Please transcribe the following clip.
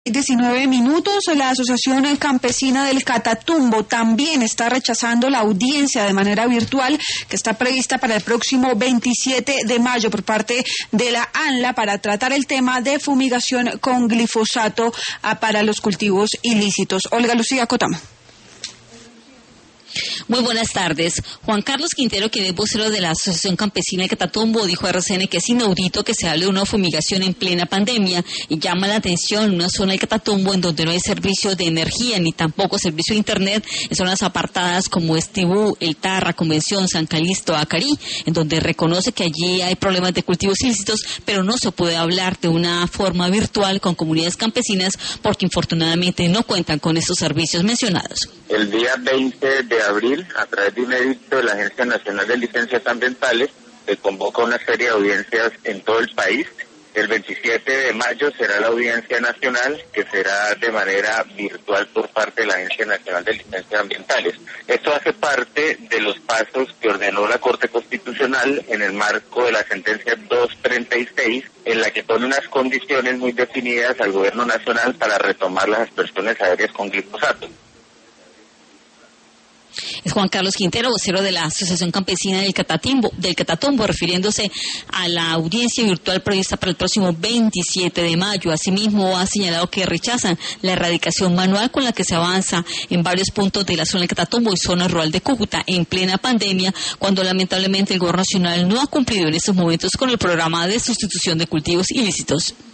19 minutos, la Asociación Campesina del Catatumbo también está rechazando la audiencia de manera virtual que está prevista para el próximo 27 de mayo por parte de la ANLA para tratar el tema de fumigación con glifosato para los cultivos ilícitos. Olga Lucía Cotama. Muy buenas tardes. Juan Carlos Quintero, quien es vocero de la Asociación Campesina de Catatumbo, dijo a RCN que es inaudito que se hable de una fumigación en plena pandemia y llama la atención una zona del Catatumbo en donde no hay servicio de energía ni tampoco servicio de internet en zonas apartadas como Estibú, El Tarra, Convención, San Calixto, Acarí, en donde reconoce que allí hay problemas de cultivos ilícitos, pero no se puede hablar de una forma virtual con comunidades campesinas porque infortunadamente no cuentan con estos servicios mencionados. El día 20 de abril, a través de un edicto de la Agencia Nacional de Licencias Ambientales, se convoca una serie de audiencias en todo el país. El 27 de mayo será la audiencia nacional, que será de manera virtual por parte de la Agencia Nacional de Licencias Ambientales. Esto hace parte de los pasos que ordenó la Corte Constitucional en el marco de la sentencia 236, en la que pone unas condiciones muy definidas al Gobierno Nacional para retomar las aspersiones aéreas con glifosato. Es Juan Carlos Quintero, vocero de la Asociación Campesina del Catatumbo, refiriéndose a la audiencia virtual prevista para el próximo 27 de mayo. Asimismo, ha señalado que rechazan la erradicación manual con la que se avanza en varios puntos de la zona del Catatumbo y zona rural de Cúcuta en plena pandemia, cuando lamentablemente el Gobierno Nacional no ha cumplido en estos momentos con el programa de sustitución de cultivos ilícitos.